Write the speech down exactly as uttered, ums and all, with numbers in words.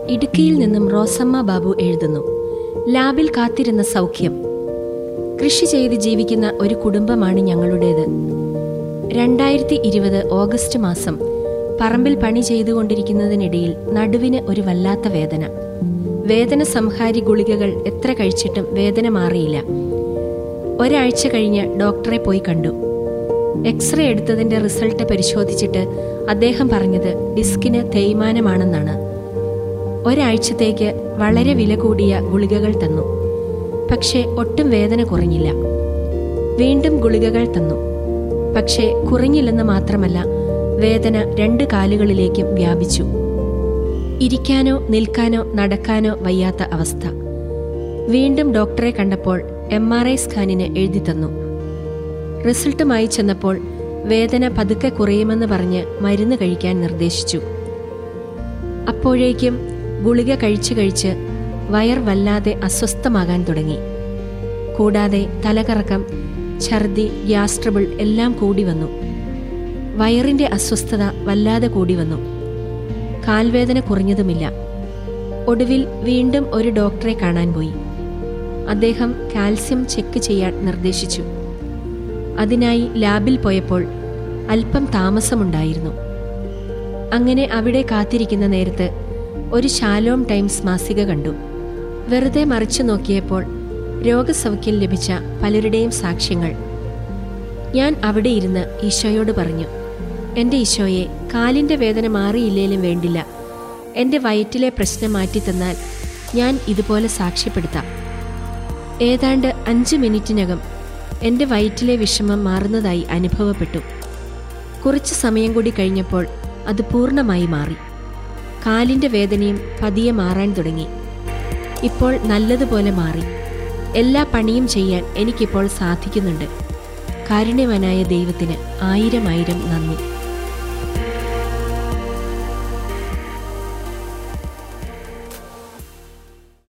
ഇടുക്കിയിൽ നിന്നും റോസമ്മ ബാബു എഴുതുന്നു. ലാബിൽ കാത്തിരുന്ന സൗഖ്യം. കൃഷി ചെയ്ത് ജീവിക്കുന്ന ഒരു കുടുംബമാണ് ഞങ്ങളുടേത്. രണ്ടായിരത്തി ഇരുപത് ഓഗസ്റ്റ് മാസം പറമ്പിൽ പണി ചെയ്തുകൊണ്ടിരിക്കുന്നതിനിടയിൽ നടുവിന് ഒരു വല്ലാത്ത വേദന. വേദന സംഹാരി ഗുളികകൾ എത്ര കഴിച്ചിട്ടും വേദന മാറിയില്ല. ഒരാഴ്ച കഴിഞ്ഞ് ഡോക്ടറെ പോയി കണ്ടു. എക്സ്റേ എടുത്തതിന്റെ റിസൾട്ട് പരിശോധിച്ചിട്ട് അദ്ദേഹം പറഞ്ഞത് ഡിസ്കിന് തേയ്മാനമാണെന്നാണ്. ഒരാഴ്ചത്തേക്ക് വളരെ വില കൂടിയ ഗുളികകൾ തന്നു. പക്ഷേ ഒട്ടും വേദന കുറഞ്ഞില്ല. വീണ്ടും ഗുളികകൾ തന്നു. പക്ഷേ കുറഞ്ഞില്ലെന്ന് മാത്രമല്ല, വേദന രണ്ട് കാലുകളിലേക്കും വ്യാപിച്ചു. ഇരിക്കാനോ നിൽക്കാനോ നടക്കാനോ വയ്യാത്ത അവസ്ഥ. വീണ്ടും ഡോക്ടറെ കണ്ടപ്പോൾ എം ആർ ഐ സ്കാനിന് എഴുതി തന്നു. റിസൾട്ടുമായി ചെന്നപ്പോൾ വേദന പതുക്കെ കുറയുമെന്ന് പറഞ്ഞ് മരുന്ന് കഴിക്കാൻ നിർദ്ദേശിച്ചു. അപ്പോഴേക്കും ഗുളിക കഴിച്ച് കഴിച്ച് വയർ വല്ലാതെ അസ്വസ്ഥമാകാൻ തുടങ്ങി. കൂടാതെ തലകറക്കം, ഛർദി, ഗ്യാസ് ട്രബിൾ എല്ലാം കൂടി വന്നു. വയറിന്റെ അസ്വസ്ഥത വല്ലാതെ കൂടി വന്നു. കാൽവേദന കുറഞ്ഞതുമില്ല. ഒടുവിൽ വീണ്ടും ഒരു ഡോക്ടറെ കാണാൻ പോയി. അദ്ദേഹം കാൽസ്യം ചെക്ക് ചെയ്യാൻ നിർദ്ദേശിച്ചു. അതിനായി ലാബിൽ പോയപ്പോൾ അല്പം താമസമുണ്ടായിരുന്നു. അങ്ങനെ അവിടെ കാത്തിരിക്കുന്ന നേരത്ത് ഒരു ഷാലോം ടൈംസ് മാസിക കണ്ടു. വെറുതെ മറിച്ചു നോക്കിയപ്പോൾ രോഗസൗഖ്യം ലഭിച്ച പലരുടെയും സാക്ഷ്യങ്ങൾ. ഞാൻ അവിടെ ഇരുന്ന് ഈശോയോട് പറഞ്ഞു, എൻ്റെ ഈശോയെ, കാലിൻ്റെ വേദന മാറിയില്ലേലും വേണ്ടില്ല, എൻ്റെ വയറ്റിലെ പ്രശ്നം മാറ്റിത്തന്നാൽ ഞാൻ ഇതുപോലെ സാക്ഷ്യപ്പെടുത്താം. ഏതാണ്ട് അഞ്ച് മിനിറ്റിനകം എൻ്റെ വയറ്റിലെ വിഷമം മാറുന്നതായി അനുഭവപ്പെട്ടു. കുറച്ച് സമയം കൂടി കഴിഞ്ഞപ്പോൾ അത് പൂർണ്ണമായി മാറി. കാലിൻ്റെ വേദനയും പതിയെ മാറാൻ തുടങ്ങി. ഇപ്പോൾ നല്ലതുപോലെ മാറി. എല്ലാ പണിയും ചെയ്യാൻ എനിക്കിപ്പോൾ സാധിക്കുന്നുണ്ട്. കാരുണ്യവാനായ ദൈവത്തിന് ആയിരം ആയിരം നന്ദി.